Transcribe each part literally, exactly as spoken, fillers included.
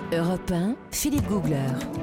Europe un, Philippe Googler.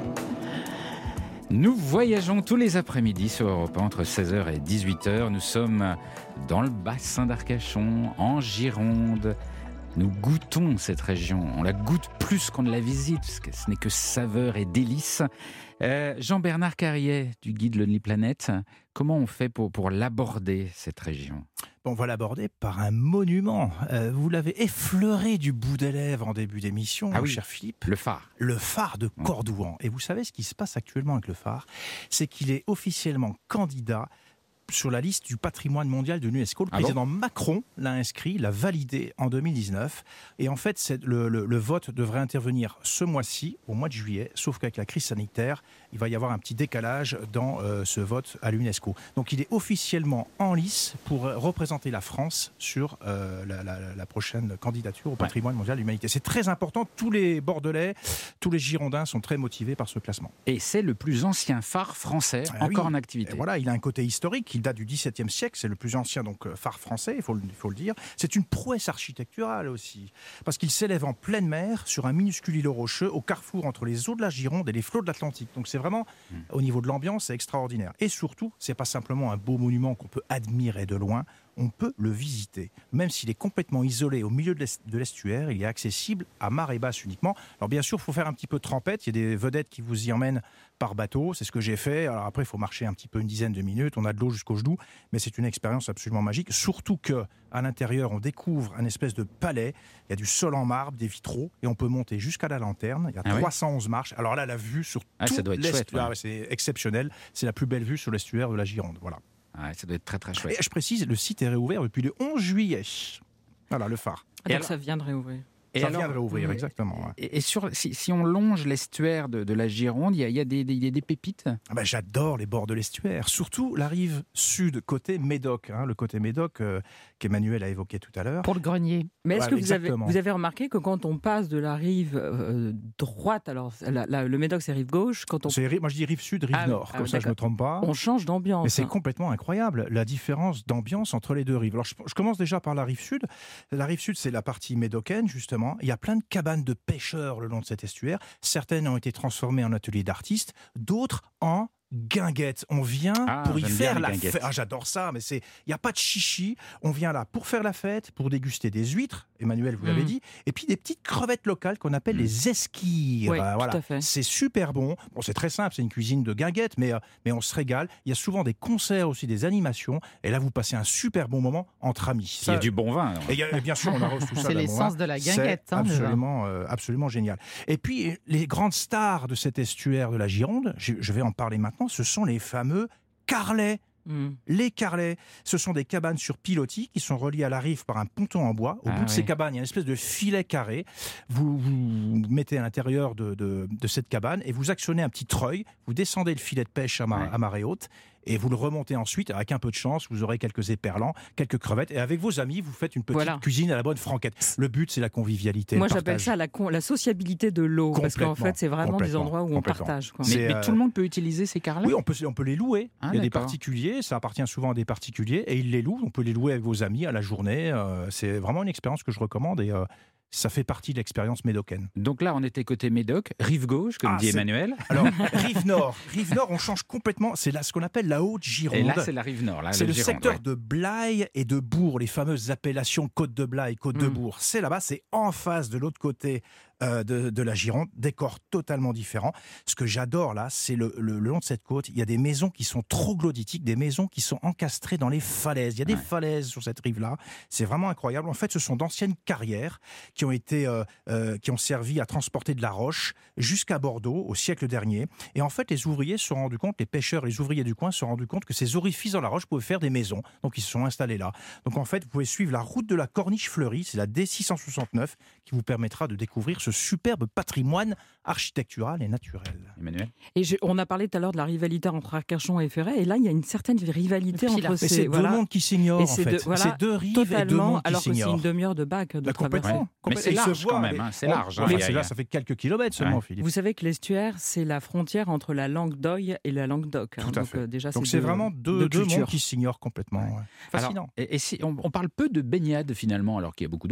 Nous voyageons tous les après-midi sur Europe un entre seize heures et dix-huit heures. Nous sommes dans le bassin d'Arcachon, en Gironde. Nous goûtons cette région. On la goûte plus qu'on ne la visite, parce que ce n'est que saveur et délices. Euh, Jean-Bernard Carrier, du guide Lonely Planet, comment on fait pour, pour l'aborder, cette région ? On va l'aborder par un monument. Euh, vous l'avez effleuré du bout des lèvres en début d'émission, ah mon oui, cher Philippe. Le phare. Le phare de Cordouan. Et vous savez ce qui se passe actuellement avec le phare ? C'est qu'il est officiellement candidat sur la liste du patrimoine mondial de l'UNESCO. Le ah président bon Macron l'a inscrit, l'a validé en deux mille dix-neuf. Et en fait, c'est le, le, le vote devrait intervenir ce mois-ci, au mois de juillet, sauf qu'avec la crise sanitaire, il va y avoir un petit décalage dans euh, ce vote à l'UNESCO. Donc il est officiellement en lice pour représenter la France sur euh, la, la, la prochaine candidature au patrimoine ouais. mondial de l'humanité. C'est très important. Tous les Bordelais, tous les Girondins sont très motivés par ce classement. Et c'est le plus ancien phare français ah, encore oui. en activité. Et voilà, il a un côté historique. Il date du dix-septième siècle, c'est le plus ancien donc, phare français, il faut, le, il faut le dire. C'est une prouesse architecturale aussi, parce qu'il s'élève en pleine mer sur un minuscule îlot rocheux au carrefour entre les eaux de la Gironde et les flots de l'Atlantique. Donc c'est vraiment, mmh. au niveau de l'ambiance, c'est extraordinaire. Et surtout, c'est pas simplement un beau monument qu'on peut admirer de loin, on peut le visiter. Même s'il est complètement isolé au milieu de l'estuaire, il est accessible à marée basse uniquement. Alors bien sûr, il faut faire un petit peu de trempette, il y a des vedettes qui vous y emmènent par bateau, c'est ce que j'ai fait. Alors après, il faut marcher un petit peu une dizaine de minutes, on a de l'eau jusqu'aux genoux, mais c'est une expérience absolument magique, surtout qu'à l'intérieur, on découvre un espèce de palais, il y a du sol en marbre, des vitraux, et on peut monter jusqu'à la lanterne, il y a ah trois cent onze oui marches. Alors là, la vue sur ah, tout l'estuaire, ouais. c'est exceptionnel, c'est la plus belle vue sur l'estuaire de la Gironde, voilà. Ah, ça doit être très très chouette. Et je précise, le site est réouvert depuis le onze juillet. Voilà, le phare. Ah, donc alors, ça vient de réouvrir. Et ça alors, vient de réouvrir, exactement. Ouais. Et, et sur, si, si on longe l'estuaire de, de la Gironde, il y a, y a des, des, des pépites ah ben, j'adore les bords de l'estuaire, surtout la rive sud, côté Médoc. Hein, le côté Médoc euh, qu'Emmanuel a évoqué tout à l'heure. Pour le grenier. Mais est-ce voilà, que vous avez, vous avez remarqué que quand on passe de la rive euh, droite, alors la, la, le Médoc c'est rive gauche, quand on... c'est, moi je dis rive sud, rive ah, nord, ah, comme ça je ne me trompe pas. On change d'ambiance. Mais c'est hein. complètement incroyable, la différence d'ambiance entre les deux rives. Alors je, je commence déjà par la rive sud. La rive sud, c'est la partie médocaine, justement. Il y a plein de cabanes de pêcheurs le long de cet estuaire. Certaines ont été transformées en ateliers d'artistes, d'autres en guinguettes. On vient ah, pour y faire la fête. Ah, j'adore ça, mais c'est, il n'y a pas de chichi. On vient là pour faire la fête, pour déguster des huîtres. Emmanuel, vous mmh. l'avez dit. Et puis des petites crevettes locales qu'on appelle mmh. les esquires. Oui, euh, voilà. tout à fait. C'est super bon. Bon, c'est très simple, c'est une cuisine de guinguettes, mais, euh, mais on se régale. Il y a souvent des concerts aussi, des animations. Et là, vous passez un super bon moment entre amis. Ça, il y a du bon vin. Et, y a, et bien sûr, on arrose tout ça. C'est l'essence bon de la guinguette. C'est hein, absolument, euh, absolument génial. Et puis, les grandes stars de cet estuaire de la Gironde, je, je vais en parler maintenant, ce sont les fameux carlets. Mmh. Les carlets, ce sont des cabanes sur pilotis qui sont reliées à la rive par un ponton en bois. Au ah bout de oui. ces cabanes, il y a une espèce de filet carré. Vous vous mettez à l'intérieur de, de, de cette cabane et vous actionnez un petit treuil. Vous descendez le filet de pêche à, mar- ouais. à marée haute et vous le remontez ensuite. Avec un peu de chance, vous aurez quelques éperlans, quelques crevettes. Et avec vos amis, vous faites une petite voilà. cuisine à la bonne franquette. Le but, c'est la convivialité. Moi, j'appelle ça la, con- la sociabilité de l'eau. Parce qu'en fait, c'est vraiment des endroits où on partage. Quoi. Mais, euh... mais tout le monde peut utiliser ces carlets ? Oui, on peut, on peut les louer. Ah, il y a d'accord. des particuliers, ça appartient souvent à des particuliers, et ils les louent. On peut les louer avec vos amis à la journée. Euh, c'est vraiment une expérience que je recommande et euh, ça fait partie de l'expérience médocaine. Donc là, on était côté Médoc, rive gauche, comme ah, dit c'est... Emmanuel. Alors, rive nord. Rive nord, on change complètement. C'est là ce qu'on appelle la Haute-Gironde. Et là, c'est la rive nord. Là, c'est le Gironde, secteur ouais. de Blaye et de Bourg, les fameuses appellations Côte de Blaye, Côte mmh. de Bourg. C'est là-bas, c'est en face de l'autre côté euh, de, de la Gironde. Décor totalement différent. Ce que j'adore là, c'est le, le, le long de cette côte, il y a des maisons qui sont troglodytiques, des maisons qui sont encastrées dans les falaises. Il y a des ouais. falaises sur cette rive-là. C'est vraiment incroyable. En fait, ce sont d'anciennes carrières qui ont été euh, Euh, qui ont servi à transporter de la roche jusqu'à Bordeaux au siècle dernier. Et en fait, les ouvriers se sont rendus compte, les pêcheurs, les ouvriers du coin se sont rendus compte que ces orifices dans la roche pouvaient faire des maisons. Donc, ils se sont installés là. Donc, en fait, vous pouvez suivre la route de la Corniche fleurie, c'est la D six cent soixante-neuf, qui vous permettra de découvrir ce superbe patrimoine architectural et naturel. Emmanuel ? Et je, on a parlé tout à l'heure de la rivalité entre Arcachon et Ferret, et là, il y a une certaine rivalité entre ces... ces... C'est voilà. deux mondes qui s'ignorent, en c'est fait. De, voilà, c'est deux rives et deux mondes qui alors s'ignorent. Alors que c'est une demi-heure de bac de bah, traversée. Complètement. Mais c'est large quand même, hein, c'est large. Hein, là, ça fait quelques kilomètres seulement, ouais. Philippe. Vous savez que l'estuaire, c'est la frontière entre la Languedoc et la Languedoc. Tout hein, à donc, fait. Euh, déjà, donc c'est, c'est deux, vraiment deux, deux mondes qui s'ignorent complètement. Ouais. Ouais. Fascinant. Alors, et, et si on, on parle peu de baignade finalement, alors qu'il y a beaucoup d'eau ?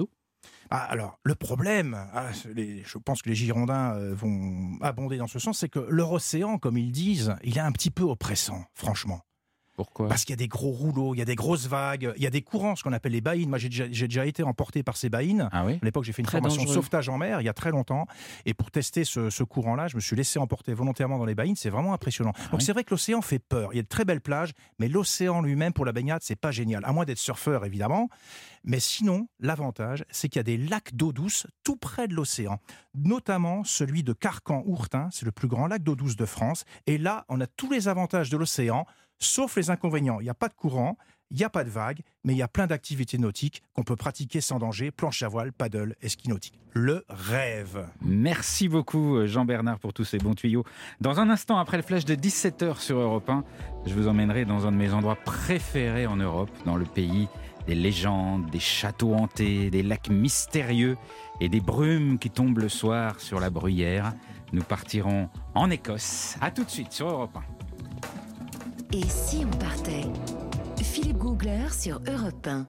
Ah, alors, le problème, ah, les, je pense que les Girondins euh, vont abonder dans ce sens, c'est que leur océan, comme ils disent, il est un petit peu oppressant, franchement. Pourquoi ? Parce qu'il y a des gros rouleaux, il y a des grosses vagues, il y a des courants, ce qu'on appelle les baïnes. Moi, j'ai déjà, j'ai déjà été emporté par ces baïnes. Ah oui ? À l'époque, j'ai fait une Très formation dangereux. de sauvetage en mer il y a très longtemps. Et pour tester ce, ce courant-là, je me suis laissé emporter volontairement dans les baïnes. C'est vraiment impressionnant. Ah Donc, oui ? c'est vrai que l'océan fait peur. Il y a de très belles plages, mais l'océan lui-même, pour la baignade, c'est pas génial. À moins d'être surfeur, évidemment. Mais sinon, l'avantage, c'est qu'il y a des lacs d'eau douce tout près de l'océan. Notamment celui de Carcan-Ourtin. C'est le plus grand lac d'eau douce de France. Et là, on a tous les avantages de l'océan, sauf les inconvénients. Il n'y a pas de courant, il n'y a pas de vagues, mais il y a plein d'activités nautiques qu'on peut pratiquer sans danger. Planche à voile, paddle, et ski nautique. Le rêve. Merci beaucoup Jean-Bernard pour tous ces bons tuyaux. Dans un instant, après le flash de dix-sept heures sur Europe un, je vous emmènerai dans un de mes endroits préférés en Europe, dans le pays des légendes, des châteaux hantés, des lacs mystérieux et des brumes qui tombent le soir sur la bruyère. Nous partirons en Écosse. À tout de suite sur Europe un. Et si on partait ? Philippe Googler sur Europe un.